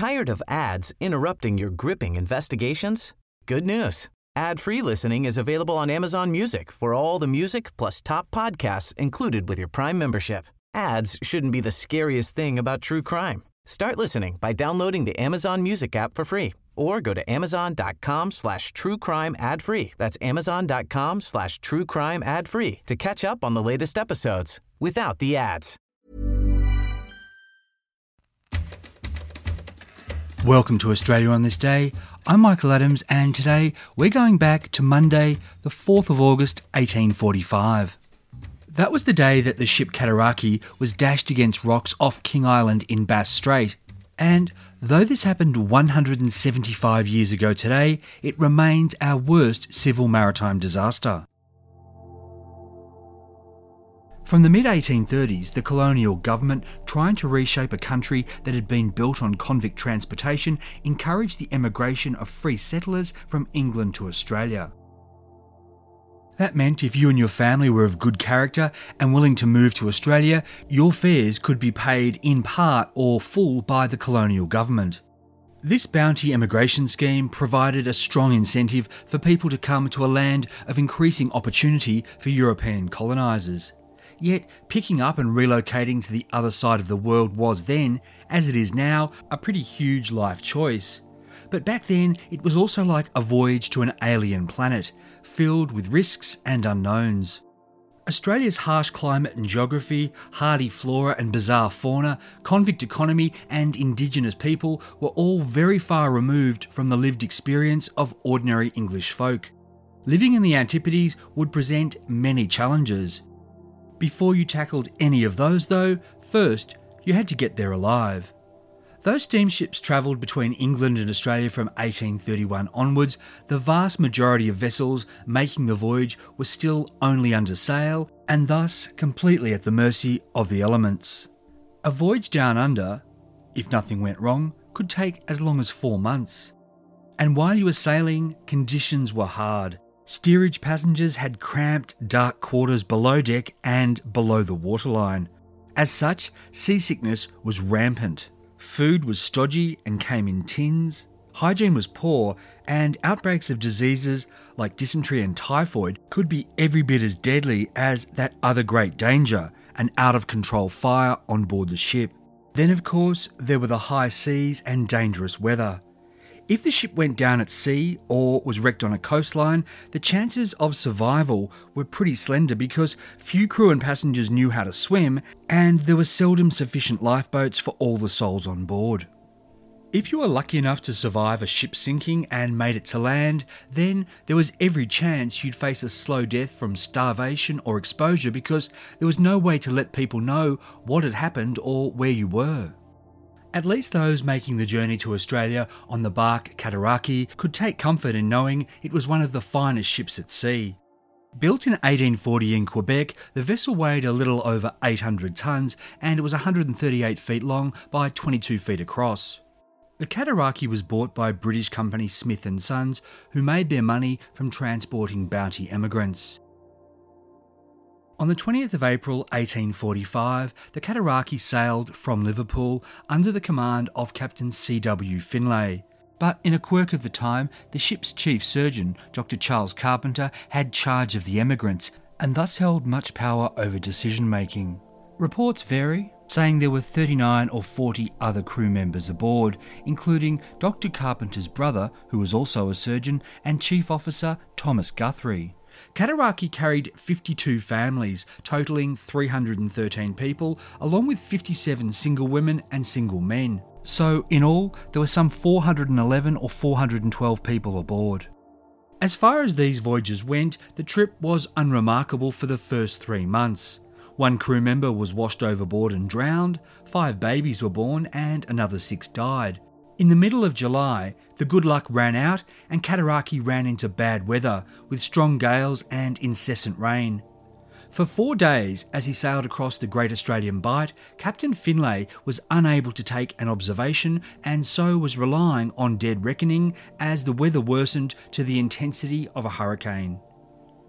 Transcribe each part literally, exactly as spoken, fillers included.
Tired of ads interrupting your gripping investigations? Good news. Ad-free listening is available on Amazon Music for all the music plus top podcasts included with your Prime membership. Ads shouldn't be the scariest thing about true crime. Start listening by downloading the Amazon Music app for free or go to amazon.com slash true crime ad free. That's amazon.com slash true crime ad free to catch up on the latest episodes without the ads. Welcome to Australia on this day. I'm Michael Adams, and today we're going back to Monday, the fourth of August, eighteen forty-five. That was the day that the ship Cataraqui was dashed against rocks off King Island in Bass Strait. And though this happened one hundred seventy-five years ago today, it remains our worst civil maritime disaster. From the mid eighteen thirties, the colonial government, trying to reshape a country that had been built on convict transportation, encouraged the emigration of free settlers from England to Australia. That meant if you and your family were of good character and willing to move to Australia, your fares could be paid in part or full by the colonial government. This bounty immigration scheme provided a strong incentive for people to come to a land of increasing opportunity for European colonisers. Yet, picking up and relocating to the other side of the world was then, as it is now, a pretty huge life choice. But back then, it was also like a voyage to an alien planet, filled with risks and unknowns. Australia's harsh climate and geography, hardy flora and bizarre fauna, convict economy and Indigenous people were all very far removed from the lived experience of ordinary English folk. Living in the Antipodes would present many challenges. Before you tackled any of those though, first you had to get there alive. Those steamships travelled between England and Australia from eighteen thirty-one onwards. The vast majority of vessels making the voyage were still only under sail and thus completely at the mercy of the elements. A voyage down under, if nothing went wrong, could take as long as four months. And while you were sailing, conditions were hard. Steerage passengers had cramped, dark quarters below deck and below the waterline. As such, seasickness was rampant. Food was stodgy and came in tins. Hygiene was poor, and outbreaks of diseases like dysentery and typhoid could be every bit as deadly as that other great danger, an out-of-control fire on board the ship. Then, of course, there were the high seas and dangerous weather. If the ship went down at sea or was wrecked on a coastline, the chances of survival were pretty slender because few crew and passengers knew how to swim and there were seldom sufficient lifeboats for all the souls on board. If you were lucky enough to survive a ship sinking and made it to land, then there was every chance you'd face a slow death from starvation or exposure because there was no way to let people know what had happened or where you were. At least those making the journey to Australia on the bark Cataraqui could take comfort in knowing it was one of the finest ships at sea. Built in eighteen forty in Quebec, the vessel weighed a little over eight hundred tonnes and it was one hundred thirty-eight feet long by twenty-two feet across. The Cataraqui was bought by British company Smith and Sons, who made their money from transporting bounty emigrants. On the twentieth of April eighteen forty-five, the Cataraqui sailed from Liverpool under the command of Captain C W Finlay. But in a quirk of the time, the ship's chief surgeon, Doctor Charles Carpenter, had charge of the emigrants and thus held much power over decision-making. Reports vary, saying there were thirty-nine or forty other crew members aboard, including Doctor Carpenter's brother, who was also a surgeon, and Chief Officer Thomas Guthrie. Cataraqui carried fifty-two families, totalling three hundred thirteen people, along with fifty-seven single women and single men. So, in all, there were some four hundred eleven or four hundred twelve people aboard. As far as these voyages went, the trip was unremarkable for the first three months. One crew member was washed overboard and drowned, five babies were born, and another six died. In the middle of July, the good luck ran out and Cataraqui ran into bad weather with strong gales and incessant rain. For four days, as he sailed across the Great Australian Bight, Captain Finlay was unable to take an observation and so was relying on dead reckoning as the weather worsened to the intensity of a hurricane.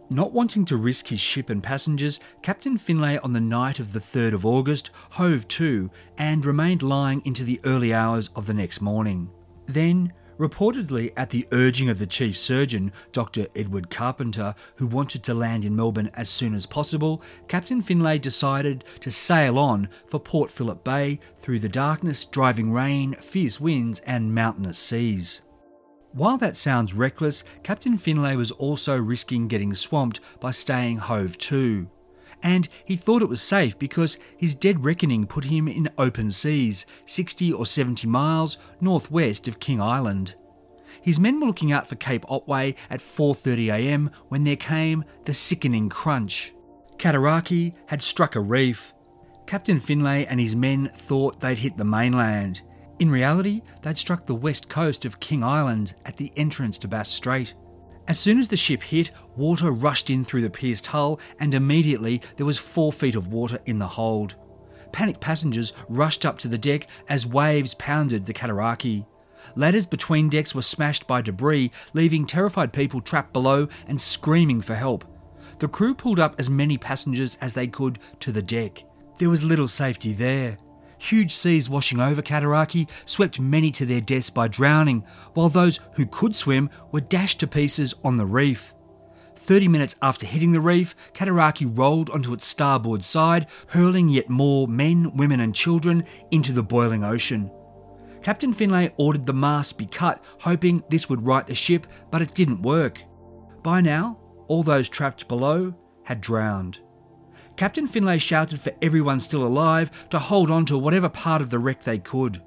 Not wanting to risk his ship and passengers, Captain Finlay on the night of the third of August hove to and remained lying into the early hours of the next morning. Then, reportedly at the urging of the chief surgeon, Doctor Edward Carpenter, who wanted to land in Melbourne as soon as possible, Captain Finlay decided to sail on for Port Phillip Bay through the darkness, driving rain, fierce winds and mountainous seas. While that sounds reckless, Captain Finlay was also risking getting swamped by staying hove to. And he thought it was safe because his dead reckoning put him in open seas, sixty or seventy miles northwest of King Island. His men were looking out for Cape Otway at four thirty a m when there came the sickening crunch. Cataraqui had struck a reef. Captain Finlay and his men thought they'd hit the mainland. In reality, they'd struck the west coast of King Island at the entrance to Bass Strait. As soon as the ship hit, water rushed in through the pierced hull and immediately there was four feet of water in the hold. Panicked passengers rushed up to the deck as waves pounded the Cataraqui. Ladders between decks were smashed by debris, leaving terrified people trapped below and screaming for help. The crew pulled up as many passengers as they could to the deck. There was little safety there. Huge seas washing over Cataraqui swept many to their deaths by drowning, while those who could swim were dashed to pieces on the reef. Thirty minutes after hitting the reef, Cataraqui rolled onto its starboard side, hurling yet more men, women and children into the boiling ocean. Captain Finlay ordered the mast be cut, hoping this would right the ship, but it didn't work. By now, all those trapped below had drowned. Captain Finlay shouted for everyone still alive to hold on to whatever part of the wreck they could.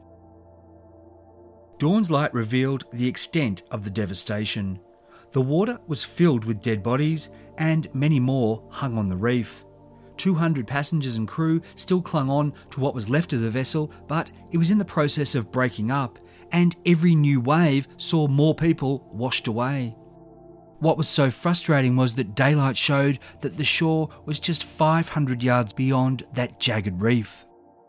Dawn's light revealed the extent of the devastation. The water was filled with dead bodies and many more hung on the reef. two hundred passengers and crew still clung on to what was left of the vessel, but it was in the process of breaking up, and every new wave saw more people washed away. What was so frustrating was that daylight showed that the shore was just five hundred yards beyond that jagged reef.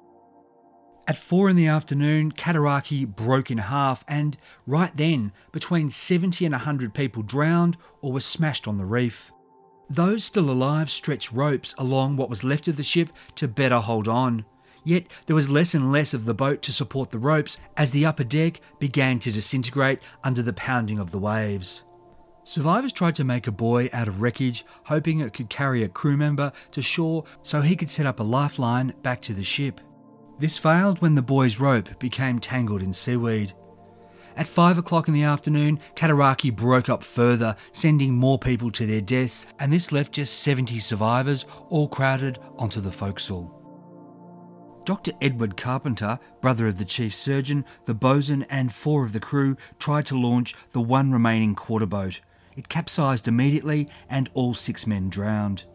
At four in the afternoon, Cataraqui broke in half and right then, between seventy and one hundred people drowned or were smashed on the reef. Those still alive stretched ropes along what was left of the ship to better hold on. Yet there was less and less of the boat to support the ropes as the upper deck began to disintegrate under the pounding of the waves. Survivors tried to make a buoy out of wreckage, hoping it could carry a crew member to shore so he could set up a lifeline back to the ship. This failed when the buoy's rope became tangled in seaweed. At five o'clock in the afternoon, Cataraqui broke up further, sending more people to their deaths, and this left just seventy survivors, all crowded onto the forecastle. Doctor Edward Carpenter, brother of the chief surgeon, the bosun and four of the crew tried to launch the one remaining quarter boat. It capsized immediately and all six men drowned.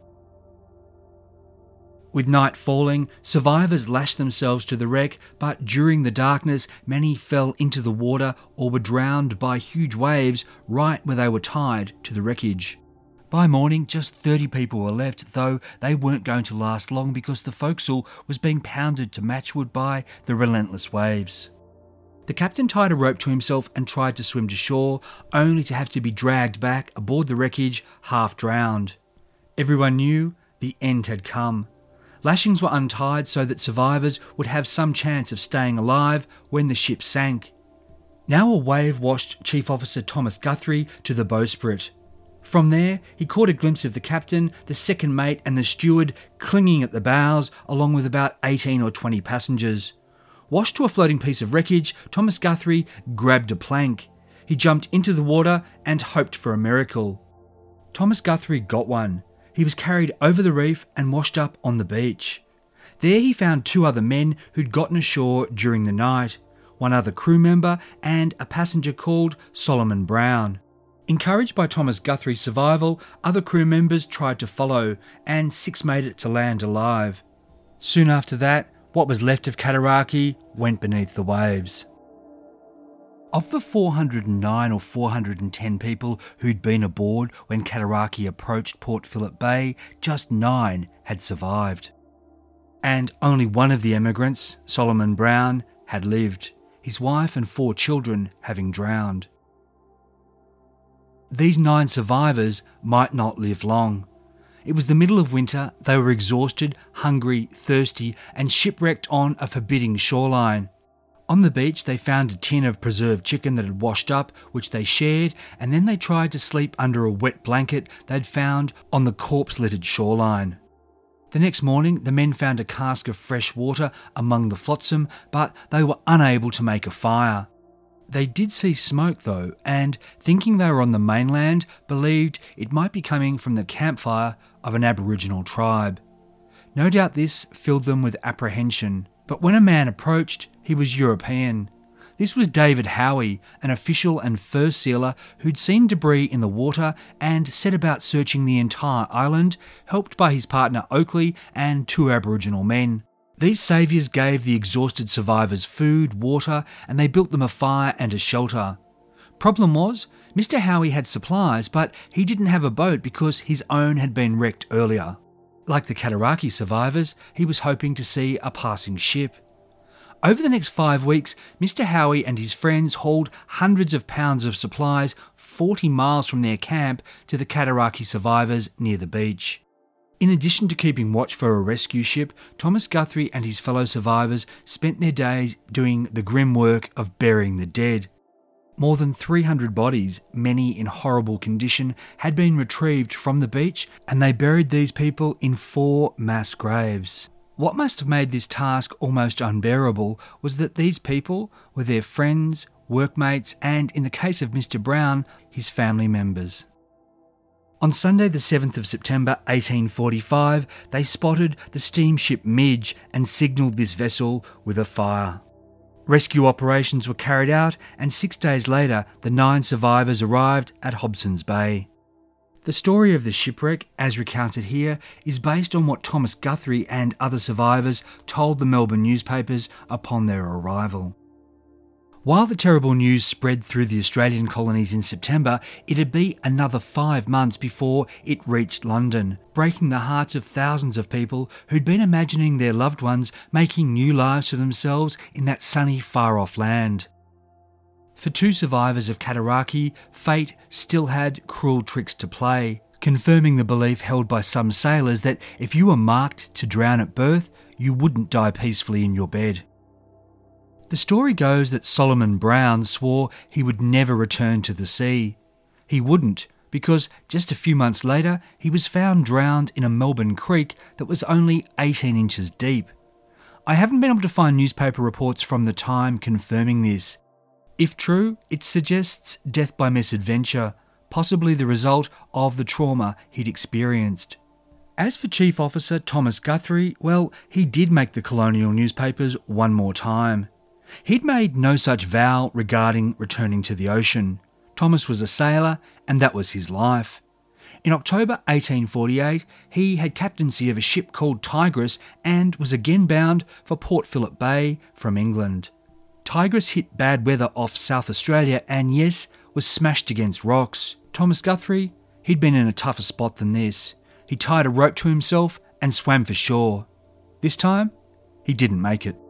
With night falling, survivors lashed themselves to the wreck, but during the darkness, many fell into the water or were drowned by huge waves right where they were tied to the wreckage. By morning, just thirty people were left, though they weren't going to last long because the forecastle was being pounded to matchwood by the relentless waves. The captain tied a rope to himself and tried to swim to shore, only to have to be dragged back aboard the wreckage, half drowned. Everyone knew the end had come. Lashings were untied so that survivors would have some chance of staying alive when the ship sank. Now a wave washed Chief Officer Thomas Guthrie to the bowsprit. From there, he caught a glimpse of the captain, the second mate and the steward clinging at the bows, along with about eighteen or twenty passengers. Washed to a floating piece of wreckage, Thomas Guthrie grabbed a plank. He jumped into the water and hoped for a miracle. Thomas Guthrie got one. He was carried over the reef and washed up on the beach. There he found two other men who'd gotten ashore during the night, one other crew member and a passenger called Solomon Brown. Encouraged by Thomas Guthrie's survival, other crew members tried to follow, and six made it to land alive. Soon after that, what was left of Cataraqui went beneath the waves. Of the four hundred nine or four hundred ten people who'd been aboard when Cataraqui approached Port Phillip Bay, just nine had survived. And only one of the emigrants, Solomon Brown, had lived, his wife and four children having drowned. these nine survivors might not live long. It was the middle of winter, they were exhausted, hungry, thirsty, and shipwrecked on a forbidding shoreline. On the beach, they found a tin of preserved chicken that had washed up, which they shared, and then they tried to sleep under a wet blanket they'd found on the corpse-littered shoreline. The next morning, the men found a cask of fresh water among the flotsam, but they were unable to make a fire. They did see smoke though, and, thinking they were on the mainland, believed it might be coming from the campfire of an Aboriginal tribe. No doubt this filled them with apprehension, but when a man approached, he was European. This was David Howie, an official and fur sealer who'd seen debris in the water and set about searching the entire island, helped by his partner Oakley and two Aboriginal men. These saviours gave the exhausted survivors food, water, and they built them a fire and a shelter. Problem was, Mister Howie had supplies, but he didn't have a boat because his own had been wrecked earlier. Like the Cataraqui survivors, he was hoping to see a passing ship. Over the next five weeks, Mister Howie and his friends hauled hundreds of pounds of supplies forty miles from their camp to the Cataraqui survivors near the beach. In addition to keeping watch for a rescue ship, Thomas Guthrie and his fellow survivors spent their days doing the grim work of burying the dead. More than three hundred bodies, many in horrible condition, had been retrieved from the beach, and they buried these people in four mass graves. What must have made this task almost unbearable was that these people were their friends, workmates, and, in the case of Mister Brown, his family members. On Sunday the seventh of September eighteen forty-five, they spotted the steamship Midge and signalled this vessel with a fire. Rescue operations were carried out, and six days later the nine survivors arrived at Hobson's Bay. The story of the shipwreck, as recounted here, is based on what Thomas Guthrie and other survivors told the Melbourne newspapers upon their arrival. While the terrible news spread through the Australian colonies in September, it'd be another five months before it reached London, breaking the hearts of thousands of people who'd been imagining their loved ones making new lives for themselves in that sunny, far-off land. For two survivors of Cataraqui, fate still had cruel tricks to play, confirming the belief held by some sailors that if you were marked to drown at birth, you wouldn't die peacefully in your bed. The story goes that Solomon Brown swore he would never return to the sea. He wouldn't, because just a few months later he was found drowned in a Melbourne creek that was only eighteen inches deep. I haven't been able to find newspaper reports from the time confirming this. If true, it suggests death by misadventure, possibly the result of the trauma he'd experienced. As for Chief Officer Thomas Guthrie, well, he did make the colonial newspapers one more time. He'd made no such vow regarding returning to the ocean. Thomas was a sailor, and that was his life. In October eighteen forty-eight, he had captaincy of a ship called Tigris and was again bound for Port Phillip Bay from England. Tigris hit bad weather off South Australia and, yes, was smashed against rocks. Thomas Guthrie, he'd been in a tougher spot than this. He tied a rope to himself and swam for shore. This time, he didn't make it.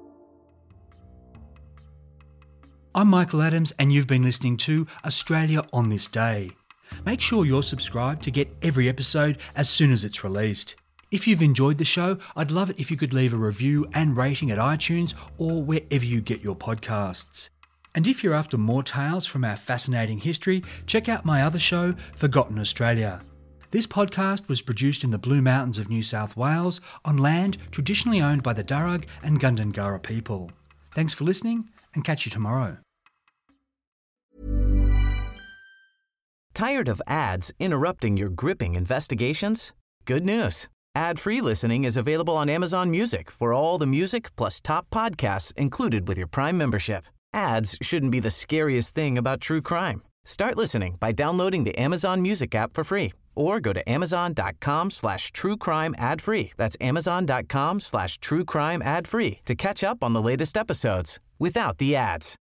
I'm Michael Adams, and you've been listening to Australia on This Day. Make sure you're subscribed to get every episode as soon as it's released. If you've enjoyed the show, I'd love it if you could leave a review and rating at iTunes or wherever you get your podcasts. And if you're after more tales from our fascinating history, check out my other show, Forgotten Australia. This podcast was produced in the Blue Mountains of New South Wales on land traditionally owned by the Darug and Gundungurra people. Thanks for listening, and catch you tomorrow. Tired of ads interrupting your gripping investigations? Good news. Ad-free listening is available on Amazon Music for all the music plus top podcasts included with your Prime membership. Ads shouldn't be the scariest thing about true crime. Start listening by downloading the Amazon Music app for free or go to amazon.com slash true crime ad free. That's amazon.com slash true crime ad free to catch up on the latest episodes without the ads.